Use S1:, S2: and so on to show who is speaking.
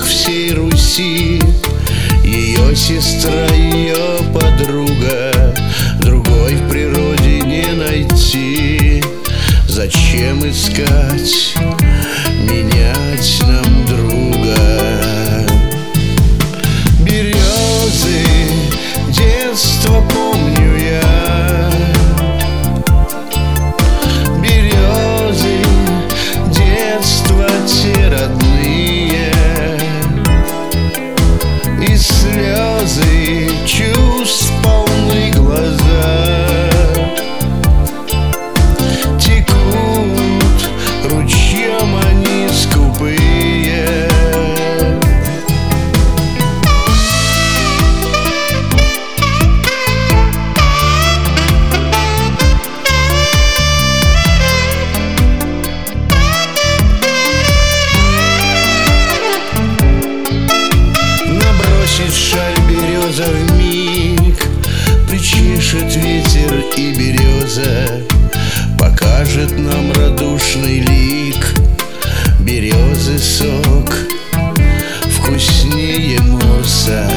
S1: всей Руси. Ее сестра, ее подруга, другой в природе не найти. Зачем искать, менять нам друга? Березы, детство помню я. Березы, детство те родные. И слезы чувств полны глаза. Текут ручьем они скупые. Набросит шаль береза вмиг, причешет ветер и береза, покажет нам радушный лик. Березы сок вкуснее морса.